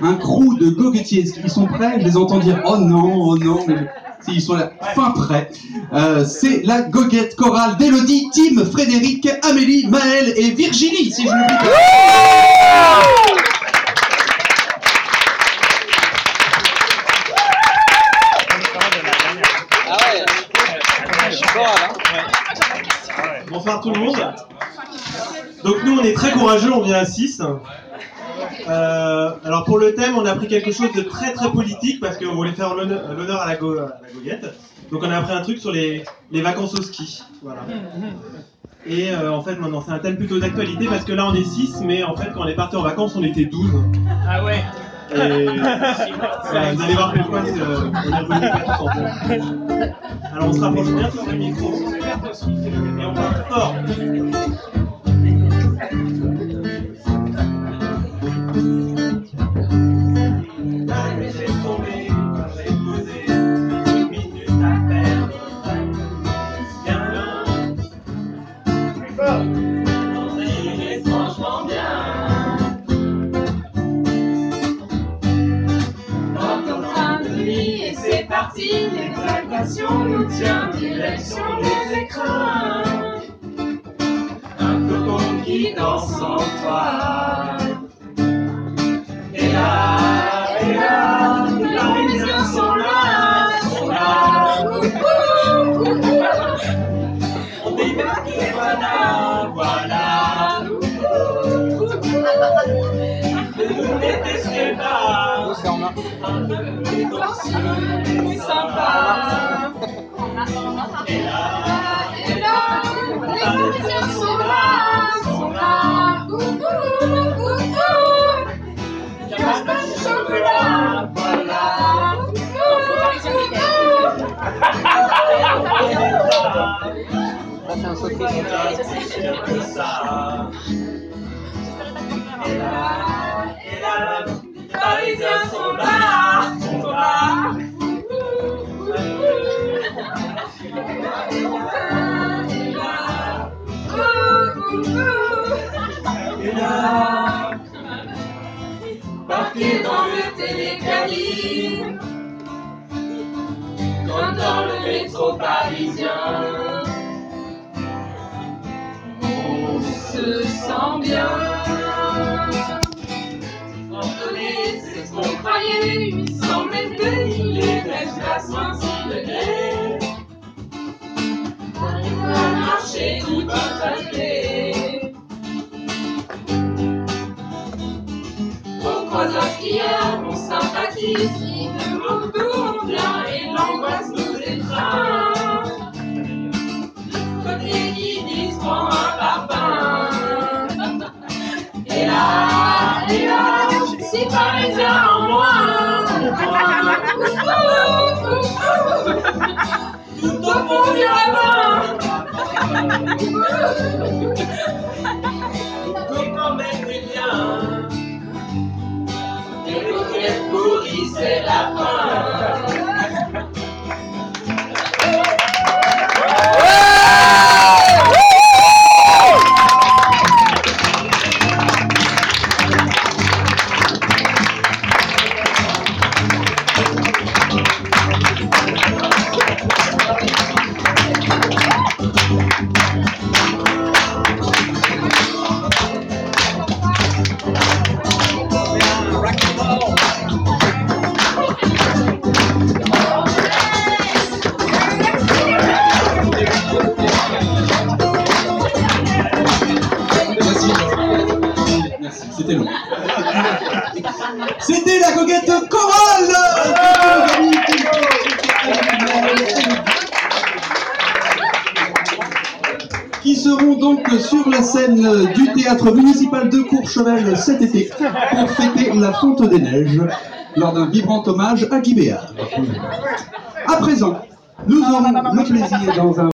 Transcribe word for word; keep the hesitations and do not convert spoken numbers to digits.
un crew de goguettiers. Est-ce qu'ils sont prêts? Je les entends dire oh non, oh non, mais ils sont là, fin prêts. Euh, c'est la goguette chorale d'Élodie, Tim, Frédéric, Amélie, Maëlle et Virginie, si je ne m'oublie pas. Bonsoir tout le monde. Donc nous on est très courageux, on vient à six. Euh, alors pour le thème on a pris quelque chose de très très politique parce qu'on voulait faire l'honneur à la, go, à la goguette. Donc on a appris un truc sur les, les vacances au ski. Voilà. Et euh, en fait maintenant c'est un thème plutôt d'actualité parce que là on est six, mais en fait quand on est parti en vacances on était douze. Ah ouais. Et voilà, vous allez voir pourquoi euh, on est revenu pas tous ensemble. Alors on se rapproche bien sur le micro et on parle fort. La nuit s'est tombée, j'ai posé une minute à perdre. Bien, plus fort. On est franchement bien. Et c'est parti, l'exaltation nous tient, direction des écrans. Un coton qui danse en toi. Et là, et là, les Parisiens sont là, sont là. Ouh, ouh, ouh. On débarque et voilà, voilà. Ouh, ouh, ouh. Ne nous détestez pas. Un peu plus torsion, plus sympa. Et là, et là, les Parisiens sont là, sont là. Ouh, ouh, ouh, ouh. Casse pas du chocolat, voilà. Ouh, ouh, ouh. Que ça. Et là, et là. Les Parisiens sont là, sont là. Et là, parqués dans le télécabine, comme dans le métro parisien, on se sent bien. C'est ce qu'on croyait, huit cents mètres de Nîmes, neige glace, vingt-six degrés. On va marcher tout papier. On croise un skieur, on sympathise, il nous manque d'où on vient et l'angoisse nous étreint. Côté qui disent prends un parpaing. Et là, et là, si Parisien en moins, tout au fond du ravin. Quand même est bien, les coquettes pourries c'est la fin. C'était long. C'était la goguette chorale qui seront donc sur la scène du théâtre municipal de Courchevel cet été pour fêter la Fonte des Neiges lors d'un vibrant hommage à Guy Béard. À présent, nous aurons le plaisir dans un